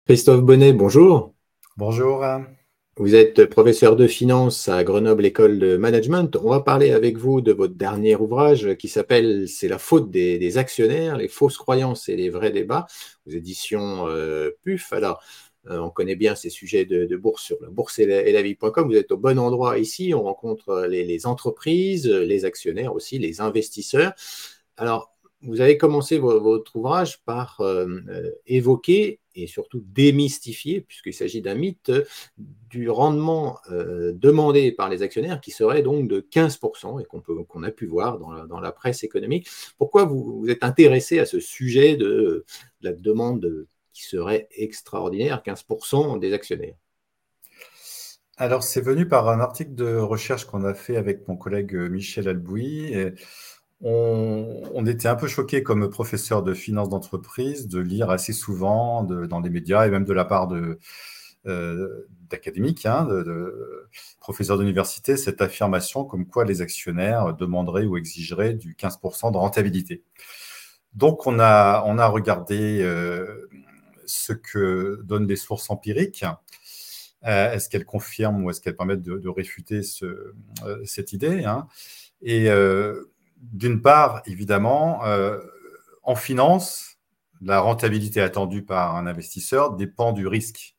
Christophe Bonnet, bonjour. Bonjour. Vous êtes professeur de finance à Grenoble École de Management. On va parler avec vous de votre dernier ouvrage qui s'appelle C'est la faute des actionnaires, les fausses croyances et les vrais débats, aux éditions PUF. Alors, on connaît bien ces sujets de bourse sur la bourse et la vie.com. Vous êtes au bon endroit ici. On rencontre les entreprises, les actionnaires aussi, les investisseurs. Alors, vous avez commencé votre ouvrage par évoquer et surtout démystifier, puisqu'il s'agit d'un mythe, du rendement demandé par les actionnaires qui serait donc de 15% et qu'on a pu voir dans la presse économique. Pourquoi vous êtes intéressé à ce sujet de la demande qui serait extraordinaire, 15% des actionnaires? Alors, c'est venu par un article de recherche qu'on a fait avec mon collègue Michel Albouy. Et on était un peu choqués comme professeur de finance d'entreprise de lire assez souvent dans les médias et même de la part d'académiques, de professeurs d'université, cette affirmation comme quoi les actionnaires demanderaient ou exigeraient du 15% de rentabilité. Donc, on a regardé ce que donnent les sources empiriques. Est-ce qu'elles confirment ou est-ce qu'elles permettent de réfuter cette idée, hein? Et d'une part, évidemment, en finance, la rentabilité attendue par un investisseur dépend du risque.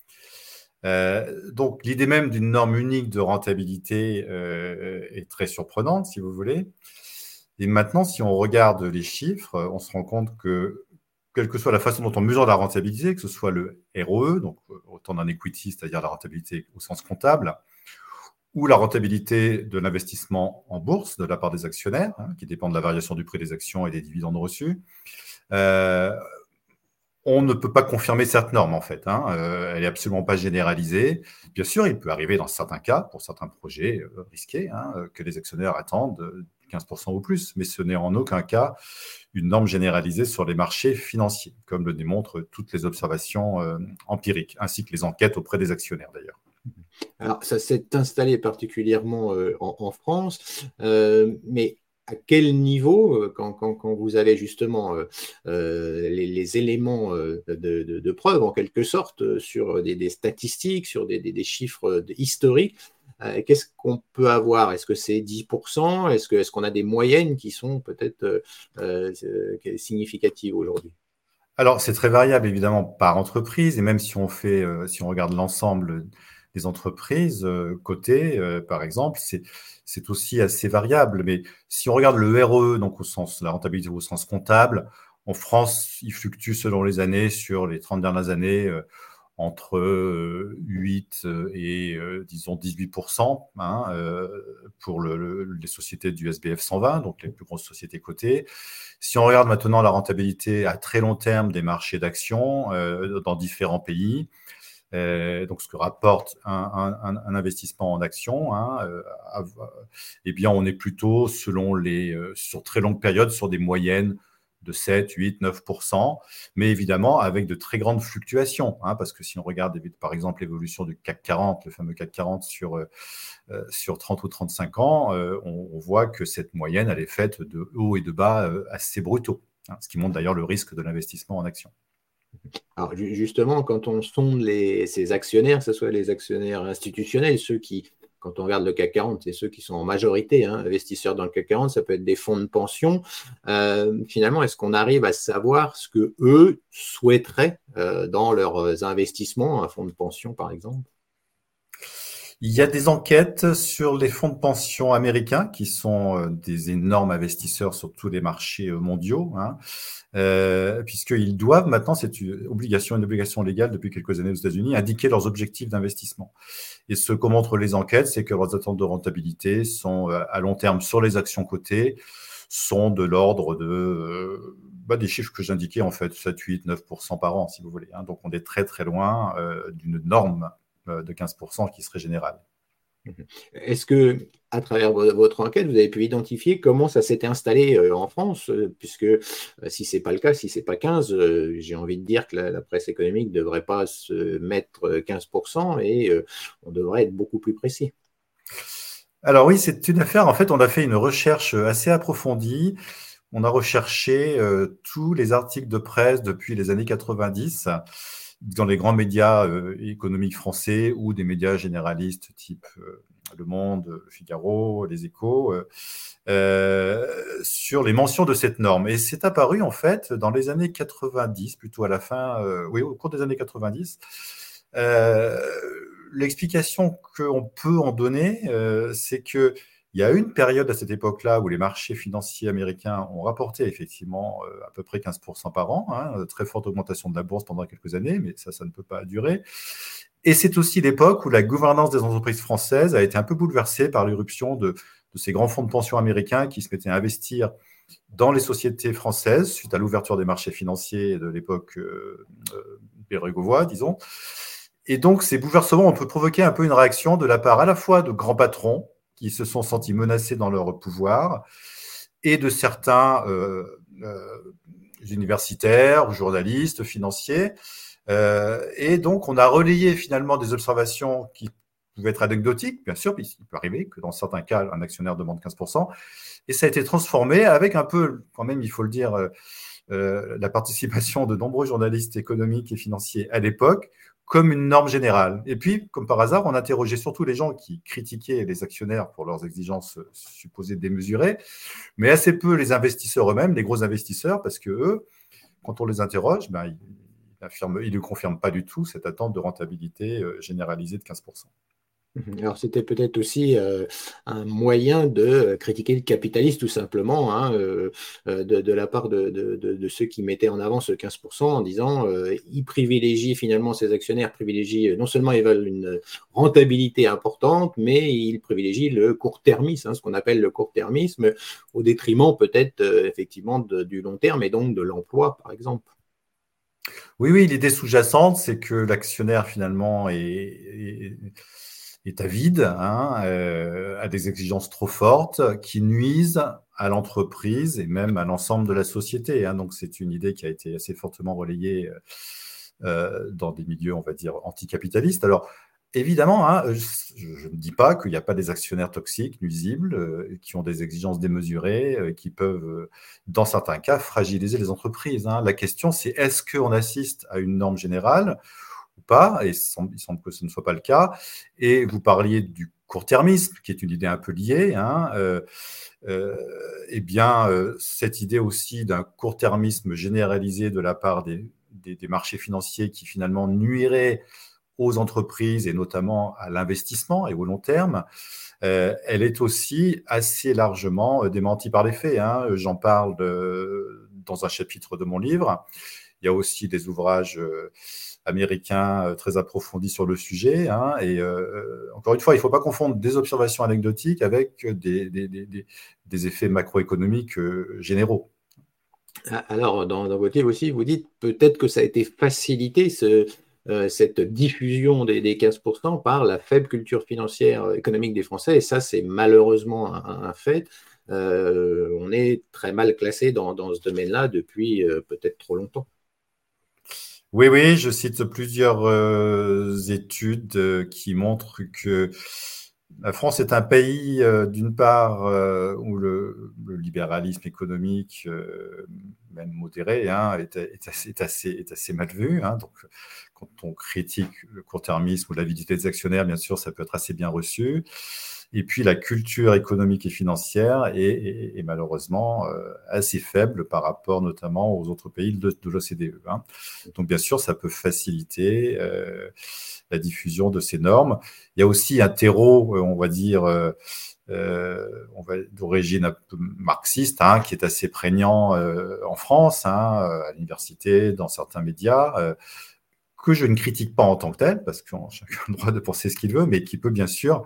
Donc, l'idée même d'une norme unique de rentabilité est très surprenante, si vous voulez. Et maintenant, si on regarde les chiffres, on se rend compte que, quelle que soit la façon dont on mesure la rentabilité, que ce soit le ROE, donc autant d'un equity, c'est-à-dire la rentabilité au sens comptable, ou la rentabilité de l'investissement en bourse de la part des actionnaires, qui dépend de la variation du prix des actions et des dividendes reçus, euh, on ne peut pas confirmer cette norme, en fait. Elle n'est absolument pas généralisée. Bien sûr, il peut arriver dans certains cas, pour certains projets risqués, que les actionnaires attendent 15% ou plus, mais ce n'est en aucun cas une norme généralisée sur les marchés financiers, comme le démontrent toutes les observations empiriques, ainsi que les enquêtes auprès des actionnaires, d'ailleurs. Alors, ça s'est installé particulièrement en France, mais à quel niveau, quand vous avez justement les éléments de preuve, en quelque sorte, sur des statistiques, sur des chiffres historiques, qu'est-ce qu'on peut avoir? Est-ce que c'est 10%? Est-ce qu'on a des moyennes qui sont peut-être significatives aujourd'hui? Alors, c'est très variable évidemment par entreprise, et même si on regarde l'ensemble des entreprises cotées, par exemple, c'est aussi assez variable. Mais si on regarde le ROE, donc la rentabilité au sens comptable, en France, il fluctue selon les années, sur les 30 dernières années, entre 8 et disons 18%, pour les sociétés du SBF 120, donc les plus grosses sociétés cotées. Si on regarde maintenant la rentabilité à très long terme des marchés d'actions dans différents pays, donc ce que rapporte un investissement en actions, eh bien on est plutôt sur très longue période sur des moyennes de 7, 8, 9%, mais évidemment avec de très grandes fluctuations, parce que si on regarde par exemple l'évolution du CAC 40, le fameux CAC 40 sur 30 ou 35 ans, on voit que cette moyenne, elle est faite de hauts et de bas assez brutaux, ce qui montre d'ailleurs le risque de l'investissement en actions. Alors justement, quand on sonde ces actionnaires, que ce soit les actionnaires institutionnels, ceux qui, quand on regarde le CAC 40, c'est ceux qui sont en majorité investisseurs dans le CAC 40, ça peut être des fonds de pension. Finalement, est-ce qu'on arrive à savoir ce que eux souhaiteraient dans leurs investissements, un fonds de pension par exemple? Il y a des enquêtes sur les fonds de pension américains qui sont des énormes investisseurs sur tous les marchés mondiaux, puisqu'ils doivent maintenant, c'est une obligation légale depuis quelques années aux États-Unis, indiquer leurs objectifs d'investissement. Et ce que montrent les enquêtes, c'est que leurs attentes de rentabilité sont à long terme sur les actions cotées, sont de l'ordre des chiffres que j'indiquais en fait, 7, 8, 9% par an, si vous voulez. Donc on est très très loin d'une norme de 15% qui serait générale. Est-ce que, à travers votre enquête, vous avez pu identifier comment ça s'était installé en France, puisque si ce n'est pas le cas, si ce n'est pas 15, j'ai envie de dire que la presse économique ne devrait pas se mettre 15% et on devrait être beaucoup plus précis. Alors oui, c'est une affaire. En fait, on a fait une recherche assez approfondie. On a recherché tous les articles de presse depuis les années 90. dans les grands médias économiques français ou des médias généralistes type Le Monde, Le Figaro, Les Échos, sur les mentions de cette norme. Et c'est apparu en fait dans les années 90, plutôt à la fin, oui, au cours des années 90. L'explication qu'on peut en donner, c'est que il y a eu une période à cette époque-là où les marchés financiers américains ont rapporté effectivement à peu près 15% par an, hein, très forte augmentation de la bourse pendant quelques années, mais ça ne peut pas durer. Et c'est aussi l'époque où la gouvernance des entreprises françaises a été un peu bouleversée par l'irruption de ces grands fonds de pension américains qui se mettaient à investir dans les sociétés françaises suite à l'ouverture des marchés financiers de l'époque bérégovois, disons. Et donc, ces bouleversements ont pu provoquer un peu une réaction de la part à la fois de grands patrons qui se sont sentis menacés dans leur pouvoir et de certains universitaires, journalistes, financiers. Et donc, on a relayé finalement des observations qui pouvaient être anecdotiques, bien sûr, puisqu'il peut arriver que dans certains cas, un actionnaire demande 15%, et ça a été transformé avec un peu, quand même, il faut le dire, la participation de nombreux journalistes économiques et financiers à l'époque, comme une norme générale. Et puis, comme par hasard, on interrogeait surtout les gens qui critiquaient les actionnaires pour leurs exigences supposées démesurées, mais assez peu les investisseurs eux-mêmes, les gros investisseurs, parce que eux, quand on les interroge, ils ne confirment pas du tout cette attente de rentabilité généralisée de 15%. Alors, c'était peut-être aussi un moyen de critiquer le capitalisme, tout simplement, hein, de la part de ceux qui mettaient en avant ce 15% en disant ils privilégient finalement, ces actionnaires privilégient, non seulement ils veulent une rentabilité importante, mais ils privilégient le court-termisme, hein, ce qu'on appelle le court-termisme, au détriment peut-être effectivement du long terme et donc de l'emploi, par exemple. Oui, oui, l'idée sous-jacente, c'est que l'actionnaire finalement est avide, hein, a des exigences trop fortes qui nuisent à l'entreprise et même à l'ensemble de la société, hein. Donc, c'est une idée qui a été assez fortement relayée dans des milieux, on va dire, anticapitalistes. Alors, évidemment, hein, je ne dis pas qu'il n'y a pas des actionnaires toxiques, nuisibles, qui ont des exigences démesurées, qui peuvent, dans certains cas, fragiliser les entreprises, hein. La question, c'est est-ce qu'on assiste à une norme générale ou pas? Et il semble que ce ne soit pas le cas. Et vous parliez du court-termisme, qui est une idée un peu liée, hein. Eh bien, cette idée aussi d'un court-termisme généralisé de la part des marchés financiers qui finalement nuirait aux entreprises et notamment à l'investissement et au long terme, elle est aussi assez largement démentie par les faits, hein. J'en parle dans un chapitre de mon livre. Il y a aussi des ouvrages américains très approfondis sur le sujet, hein. Et encore une fois, il ne faut pas confondre des observations anecdotiques avec des effets macroéconomiques généraux. Alors, dans votre livre aussi, vous dites peut-être que ça a été facilité, cette diffusion des 15% par la faible culture financière économique des Français. Et ça, c'est malheureusement un fait. On est très mal classé dans ce domaine-là depuis peut-être trop longtemps. Oui, oui, je cite plusieurs études qui montrent que la France est un pays, d'une part, où le libéralisme économique, même modéré, hein, est assez mal vu, hein. Donc, quand on critique le court-termisme ou l'avidité des actionnaires, bien sûr, ça peut être assez bien reçu. Et puis, la culture économique et financière est malheureusement assez faible par rapport notamment aux autres pays de l'OCDE, hein. Donc, bien sûr, ça peut faciliter la diffusion de ces normes. Il y a aussi un terreau, on va dire, d'origine un peu marxiste, hein, qui est assez prégnant en France, hein, à l'université, dans certains médias, que je ne critique pas en tant que tel, parce que chacun a le droit de penser ce qu'il veut, mais qui peut bien sûr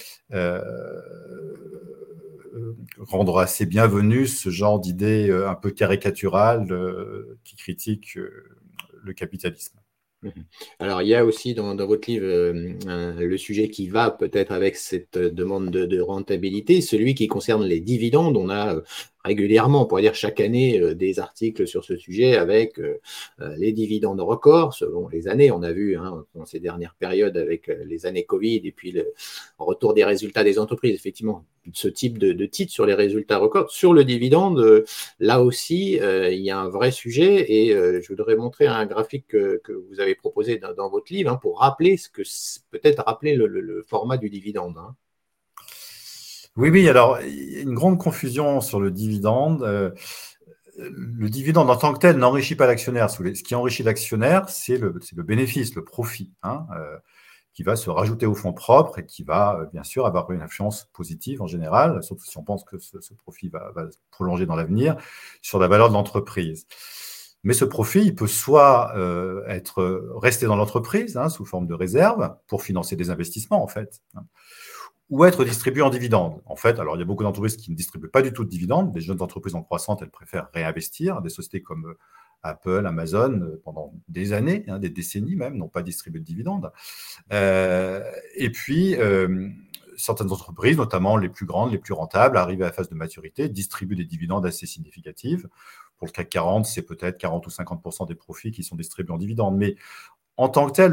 rendre assez bienvenu ce genre d'idées un peu caricaturales qui critiquent le capitalisme. Alors, il y a aussi dans votre livre le sujet qui va peut-être avec cette demande de rentabilité, celui qui concerne les dividendes. On a régulièrement, on pourrait dire chaque année, des articles sur ce sujet avec les dividendes records selon les années. On a vu dans ces dernières périodes avec les années Covid et puis le retour des résultats des entreprises, effectivement, ce type de titre sur les résultats records. Sur le dividende, là aussi, il y a un vrai sujet et je voudrais montrer un graphique que vous avez proposé dans votre livre pour rappeler peut-être rappeler le format du dividende. Oui, oui, alors, il y a une grande confusion sur le dividende. Le dividende en tant que tel n'enrichit pas l'actionnaire. Ce qui enrichit l'actionnaire, c'est le bénéfice, le profit, qui va se rajouter au fonds propre et qui va, bien sûr, avoir une influence positive en général, surtout si on pense que ce profit va se prolonger dans l'avenir, sur la valeur de l'entreprise. Mais ce profit, il peut soit rester dans l'entreprise sous forme de réserve pour financer des investissements, en fait, ou être distribué en dividendes. En fait, alors il y a beaucoup d'entreprises qui ne distribuent pas du tout de dividendes. Des jeunes entreprises en croissance, elles préfèrent réinvestir. Des sociétés comme Apple, Amazon, pendant des années, des décennies même, n'ont pas distribué de dividendes. Et puis, certaines entreprises, notamment les plus grandes, les plus rentables, arrivées à la phase de maturité, distribuent des dividendes assez significatifs. Pour le CAC 40, c'est peut-être 40 ou 50% des profits qui sont distribués en dividendes. Mais en tant que tel,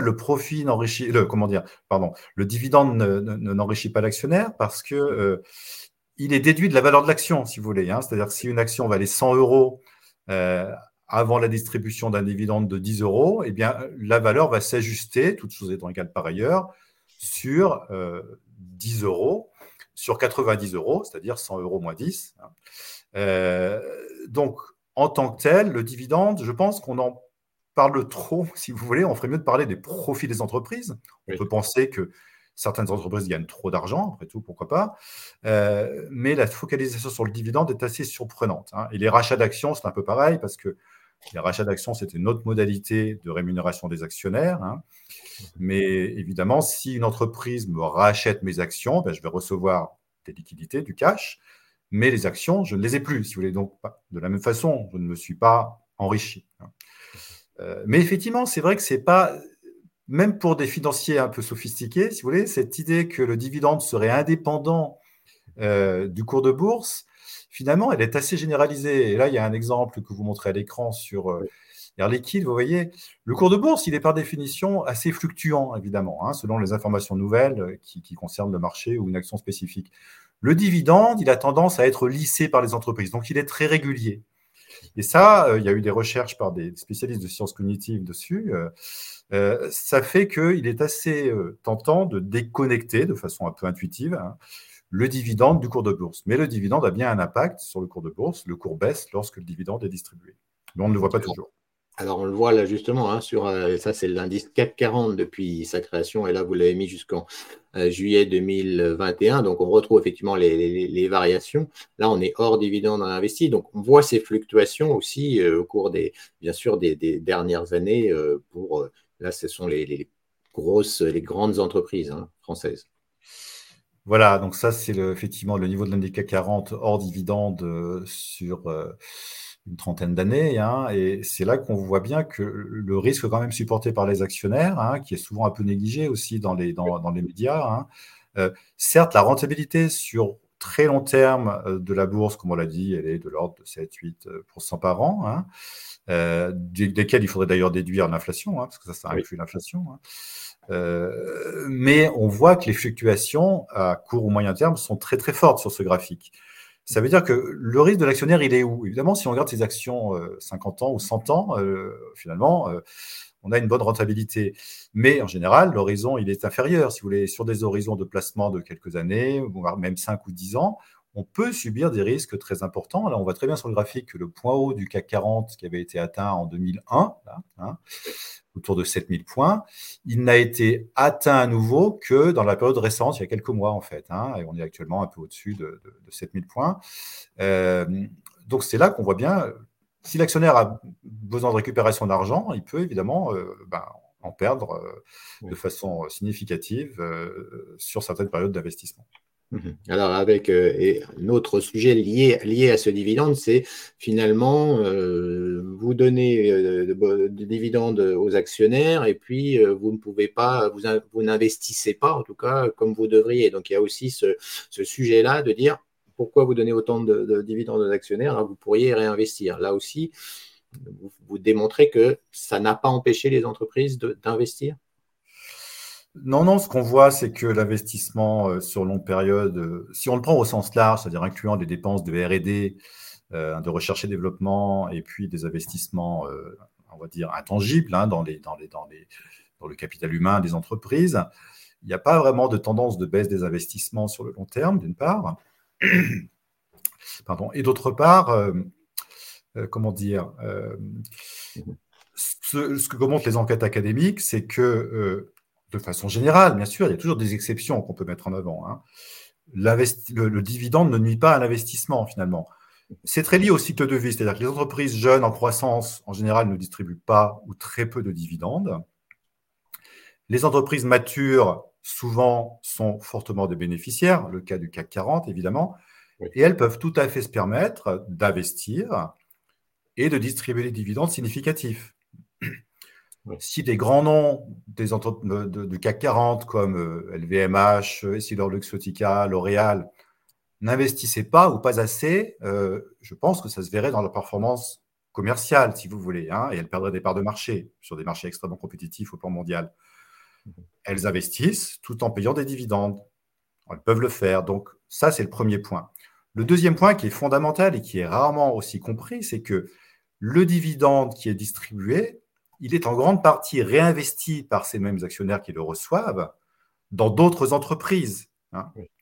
le dividende n'enrichit pas l'actionnaire parce que il est déduit de la valeur de l'action, si vous voulez. C'est-à-dire que si une action valait 100 euros avant la distribution d'un dividende de 10 euros, eh bien, la valeur va s'ajuster, toutes choses étant égales par ailleurs, sur 10 euros, sur 90 euros, c'est-à-dire 100 euros moins 10. Donc, en tant que tel, le dividende, je pense qu'on en parle trop, si vous voulez. On ferait mieux de parler des profits des entreprises. On peut penser que certaines entreprises gagnent trop d'argent, après tout, pourquoi pas. Mais la focalisation sur le dividende est assez surprenante. Et les rachats d'actions, c'est un peu pareil, parce que les rachats d'actions, c'était une autre modalité de rémunération des actionnaires. Mais évidemment, si une entreprise me rachète mes actions, je vais recevoir des liquidités, du cash, mais les actions, je ne les ai plus, si vous voulez. Donc, de la même façon, je ne me suis pas enrichi. Mais effectivement, c'est vrai que c'est pas, même pour des financiers un peu sophistiqués, si vous voulez, cette idée que le dividende serait indépendant du cours de bourse, finalement, elle est assez généralisée. Et là, il y a un exemple que vous montrez à l'écran sur Air Liquide. Vous voyez, le cours de bourse, il est par définition assez fluctuant, évidemment, selon les informations nouvelles qui concernent le marché ou une action spécifique. Le dividende, il a tendance à être lissé par les entreprises, donc il est très régulier. Et ça, il y a eu des recherches par des spécialistes de sciences cognitives dessus. Ça fait qu'il est assez tentant de déconnecter de façon un peu intuitive le dividende du cours de bourse. Mais le dividende a bien un impact sur le cours de bourse. Le cours baisse lorsque le dividende est distribué. Mais on ne le voit pas toujours. Alors, on le voit là justement, ça c'est l'indice CAC 40 depuis sa création, et là vous l'avez mis jusqu'en juillet 2021, donc on retrouve effectivement les variations. Là, on est hors dividende investi, donc on voit ces fluctuations aussi au cours bien sûr, des dernières années. Là, ce sont les grandes entreprises françaises. Voilà, donc ça, c'est effectivement le niveau de l'indice CAC 40 hors dividende sur une trentaine d'années. Et c'est là qu'on voit bien que le risque quand même supporté par les actionnaires, qui est souvent un peu négligé aussi dans les médias. Certes, la rentabilité sur très long terme de la bourse, comme on l'a dit, elle est de l'ordre de 7-8% par an, desquels il faudrait d'ailleurs déduire l'inflation, parce que ça inclut l'inflation. Mais on voit que les fluctuations à court ou moyen terme sont très très fortes sur ce graphique. Ça veut dire que le risque de l'actionnaire, il est où? Évidemment, si on regarde ses actions 50 ans ou 100 ans, finalement, on a une bonne rentabilité. Mais en général, l'horizon, il est inférieur. Si vous voulez, sur des horizons de placement de quelques années, voire même 5 ou 10 ans, on peut subir des risques très importants. Là, on voit très bien sur le graphique que le point haut du CAC 40 qui avait été atteint en 2001, autour de 7000 points, il n'a été atteint à nouveau que dans la période récente, il y a quelques mois en fait. Et on est actuellement un peu au-dessus de 7000 points. Donc c'est là qu'on voit bien, si l'actionnaire a besoin de récupérer son argent, il peut évidemment en perdre de façon significative sur certaines périodes d'investissement. Alors, avec un autre sujet lié à ce dividende, c'est finalement, vous donnez des dividendes aux actionnaires et puis vous ne pouvez pas, vous n'investissez pas, en tout cas, comme vous devriez. Donc, il y a aussi ce sujet-là de dire, pourquoi vous donnez autant de dividendes aux actionnaires, alors vous pourriez réinvestir. Là aussi, vous démontrez que ça n'a pas empêché les entreprises d'investir? Non, non, ce qu'on voit, c'est que l'investissement sur longue période, si on le prend au sens large, c'est-à-dire incluant des dépenses de R&D, de recherche et développement, et puis des investissements, on va dire, intangibles dans le capital humain des entreprises, il n'y a pas vraiment de tendance de baisse des investissements sur le long terme, d'une part. Pardon. Et d'autre part, comment dire, ce que montrent les enquêtes académiques, c'est que, de façon générale, bien sûr, il y a toujours des exceptions qu'on peut mettre en avant, hein. Le dividende ne nuit pas à l'investissement, finalement. C'est très lié au cycle de vie, c'est-à-dire que les entreprises jeunes en croissance, en général, ne distribuent pas ou très peu de dividendes. Les entreprises matures, souvent, sont fortement des bénéficiaires, le cas du CAC 40, évidemment, Oui. et elles peuvent tout à fait se permettre d'investir et de distribuer des dividendes significatifs. Oui. Si des grands noms du CAC 40 comme LVMH, EssilorLuxottica, L'Oréal n'investissaient pas ou pas assez, je pense que ça se verrait dans la performance commerciale, si vous voulez, hein, et elles perdraient des parts de marché sur des marchés extrêmement compétitifs au plan mondial. Elles investissent tout en payant des dividendes. Elles peuvent le faire. Donc, ça, c'est le premier point. Le deuxième point qui est fondamental et qui est rarement aussi compris, c'est que le dividende qui est distribué, il est en grande partie réinvesti par ces mêmes actionnaires qui le reçoivent dans d'autres entreprises, hein. Oui.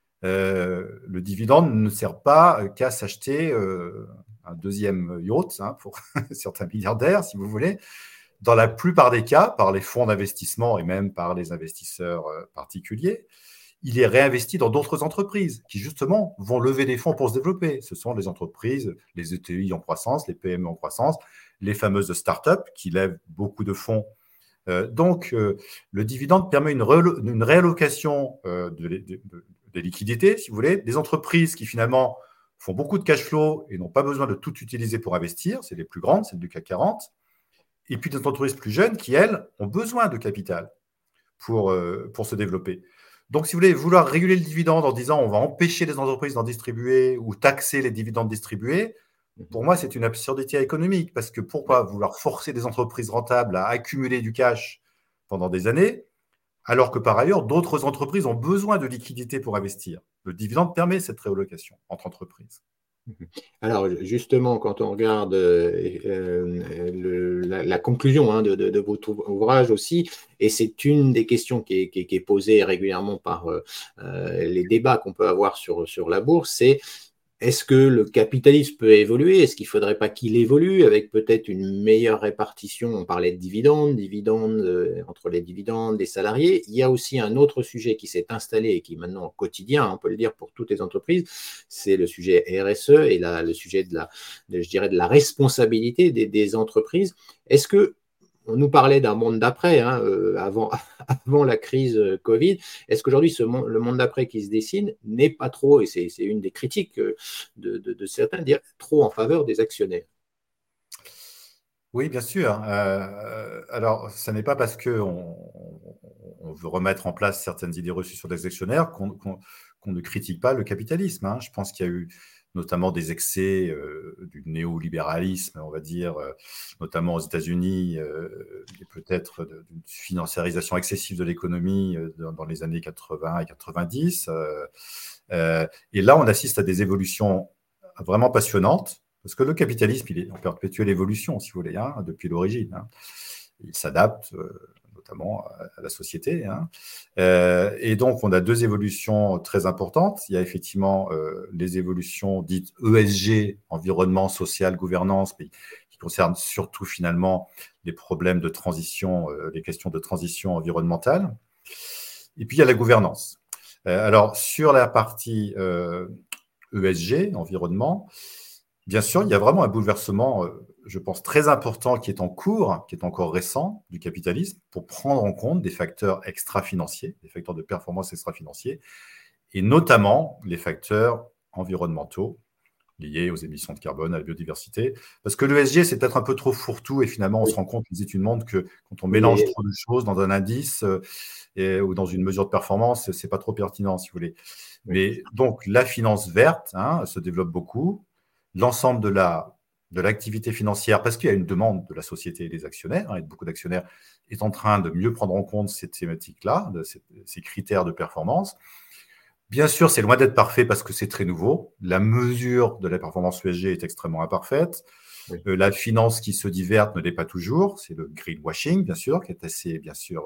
Le dividende ne sert pas qu'à s'acheter un deuxième yacht, hein, pour certains milliardaires, si vous voulez. Dans la plupart des cas, par les fonds d'investissement et même par les investisseurs particuliers, il est réinvesti dans d'autres entreprises qui, justement, vont lever des fonds pour se développer. Ce sont les entreprises, les ETI en croissance, les PME en croissance, les fameuses startups qui lèvent beaucoup de fonds. Donc, le dividende permet une réallocation des liquidités, si vous voulez, des entreprises qui, finalement, font beaucoup de cash flow et n'ont pas besoin de tout utiliser pour investir. C'est les plus grandes, celles du CAC 40. Et puis des entreprises plus jeunes qui, elles, ont besoin de capital pour se développer. Donc, si vous voulez, vouloir réguler le dividende en disant on va empêcher les entreprises d'en distribuer ou taxer les dividendes distribués, pour moi, c'est une absurdité économique parce que pourquoi vouloir forcer des entreprises rentables à accumuler du cash pendant des années alors que par ailleurs, d'autres entreprises ont besoin de liquidités pour investir. Le dividende permet cette réallocation entre entreprises. Alors justement, quand on regarde la conclusion de votre ouvrage aussi, et c'est une des questions qui est posée régulièrement par les débats qu'on peut avoir sur la bourse, c'est: est-ce que le capitalisme peut évoluer? Est-ce qu'il ne faudrait pas qu'il évolue avec peut-être une meilleure répartition? On parlait de dividendes, entre les dividendes des salariés. Il y a aussi un autre sujet qui s'est installé et qui est maintenant quotidien, on peut le dire, pour toutes les entreprises, c'est le sujet RSE et le sujet je dirais, de la responsabilité des entreprises. Est-ce que on nous parlait d'un monde d'après, hein, avant la crise Covid. Est-ce qu'aujourd'hui, le monde d'après qui se dessine n'est pas trop, et c'est une des critiques de certains, dire trop en faveur des actionnaires? Oui, bien sûr. Alors, ça n'est pas parce qu'on veut remettre en place certaines idées reçues sur les actionnaires qu'on ne critique pas le capitalisme, hein. Je pense qu'il y a eu notamment des excès du néolibéralisme, on va dire, notamment aux États-Unis, et peut-être d'une financiarisation excessive de l'économie dans les années 80 et 90. Et là, on assiste à des évolutions vraiment passionnantes. Parce que le capitalisme, il est en perpétuelle évolution, si vous voulez, hein, depuis l'origine, hein. Il s'adapte notamment à la société, hein. Et donc, on a deux évolutions très importantes. Il y a effectivement les évolutions dites ESG, environnement, social, gouvernance, mais qui concernent surtout finalement les problèmes de transition, les questions de transition environnementale. Et puis, il y a la gouvernance. Alors, sur la partie ESG, environnement, bien sûr, il y a vraiment un bouleversement, je pense, très important qui est en cours, qui est encore récent du capitalisme, pour prendre en compte des facteurs extra-financiers, des facteurs de performance extra-financiers, et notamment les facteurs environnementaux, liées aux émissions de carbone, à la biodiversité. Parce que l'ESG, c'est peut-être un peu trop fourre-tout et finalement, on se Oui, rend compte, les études montrent que quand on oui, mélange trop de choses dans un indice ou dans une mesure de performance, c'est pas trop pertinent, si vous voulez. oui, Mais donc, la finance verte se développe beaucoup. L'ensemble de l'activité financière, parce qu'il y a une demande de la société et des actionnaires, et beaucoup d'actionnaires est en train de mieux prendre en compte ces thématiques-là, ces critères de performance. Bien sûr, c'est loin d'être parfait parce que c'est très nouveau. La mesure de la performance ESG est extrêmement imparfaite. oui. La finance qui se dit verte ne l'est pas toujours. C'est le greenwashing, bien sûr, qui est assez, bien sûr,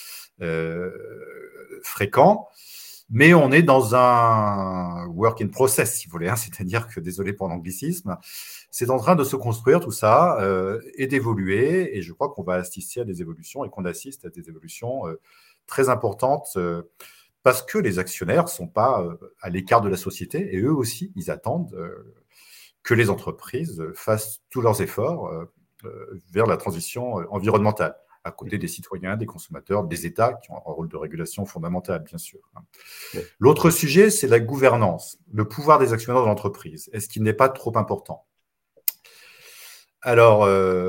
fréquent. Mais on est dans un work in process, si vous voulez. C'est-à-dire que, désolé pour l'anglicisme, c'est en train de se construire tout ça et d'évoluer. Et je crois qu'on va assister à des évolutions et qu'on assiste à des évolutions très importantes parce que les actionnaires ne sont pas à l'écart de la société et eux aussi, ils attendent que les entreprises fassent tous leurs efforts vers la transition environnementale, à côté des citoyens, des consommateurs, des États qui ont un rôle de régulation fondamental, bien sûr. Oui. L'autre sujet, c'est la gouvernance, le pouvoir des actionnaires de l'entreprise. Est-ce qu'il n'est pas trop important? Alors,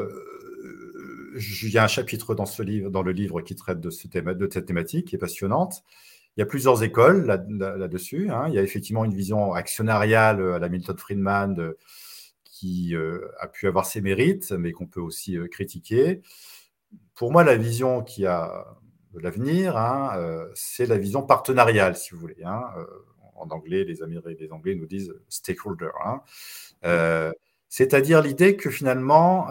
il y a un chapitre dans le livre qui traite de cette thématique, qui est passionnante. Il y a plusieurs écoles là-dessus. Il y a effectivement une vision actionnariale à la Milton Friedman qui a pu avoir ses mérites, mais qu'on peut aussi critiquer. Pour moi, la vision qui a de l'avenir, c'est la vision partenariale, si vous voulez. En anglais, les Anglais nous disent stakeholder. C'est-à-dire l'idée que finalement,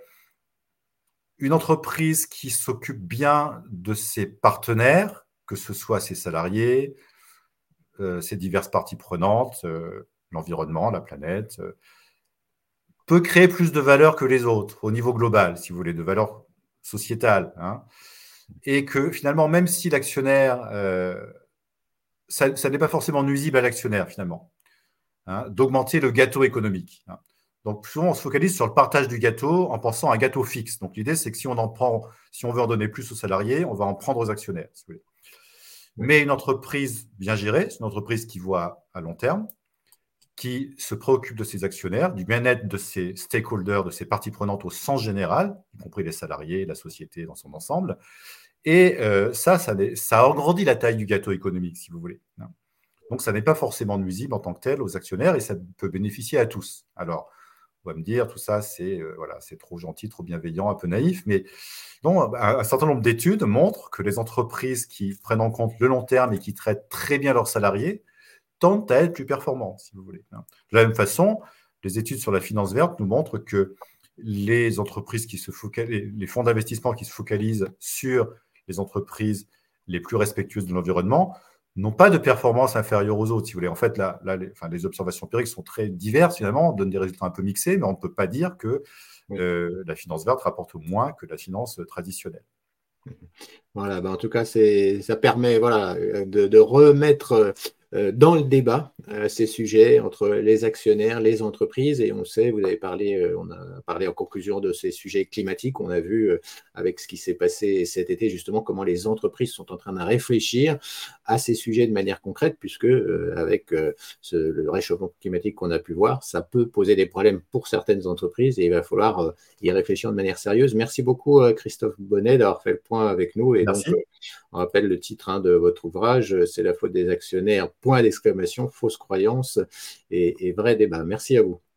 une entreprise qui s'occupe bien de ses partenaires, que ce soit ses salariés, ses diverses parties prenantes, l'environnement, la planète, peut créer plus de valeur que les autres au niveau global, si vous voulez, de valeur sociétale. Et que finalement, même si l'actionnaire, ça n'est pas forcément nuisible à l'actionnaire finalement, d'augmenter le gâteau économique. Donc souvent, on se focalise sur le partage du gâteau en pensant à un gâteau fixe. Donc l'idée, c'est que si on veut en donner plus aux salariés, on va en prendre aux actionnaires, si vous voulez. Oui. Mais une entreprise bien gérée, c'est une entreprise qui voit à long terme, qui se préoccupe de ses actionnaires, du bien-être de ses stakeholders, de ses parties prenantes au sens général, y compris les salariés, la société dans son ensemble. Et ça agrandit la taille du gâteau économique, si vous voulez. Donc, ça n'est pas forcément nuisible en tant que tel aux actionnaires et ça peut bénéficier à tous. Alors, on va me dire, tout ça, c'est trop gentil, trop bienveillant, un peu naïf, mais non, un certain nombre d'études montrent que les entreprises qui prennent en compte le long terme et qui traitent très bien leurs salariés tendent à être plus performantes, si vous voulez. De la même façon, les études sur la finance verte nous montrent que les entreprises les fonds d'investissement qui se focalisent sur les entreprises les plus respectueuses de l'environnement n'ont pas de performance inférieure aux autres, si vous voulez. En fait, les observations empiriques sont très diverses, finalement, donnent des résultats un peu mixés, mais on ne peut pas dire que Oui. la finance verte rapporte moins que la finance traditionnelle. Voilà, en tout cas, ça permet voilà, de remettre dans le débat ces sujets entre les actionnaires, les entreprises, et on sait, vous avez parlé, on a parlé en conclusion de ces sujets climatiques, on a vu avec ce qui s'est passé cet été, justement, comment les entreprises sont en train de réfléchir à ces sujets de manière concrète, puisque avec le réchauffement climatique qu'on a pu voir, ça peut poser des problèmes pour certaines entreprises, et il va falloir y réfléchir de manière sérieuse. Merci beaucoup, Christophe Bonnet, d'avoir fait le point avec nous. Et donc, Merci. on rappelle le titre de votre ouvrage, c'est la faute des actionnaires, point d'exclamation, fausse croyance et vrai débat. Merci à vous.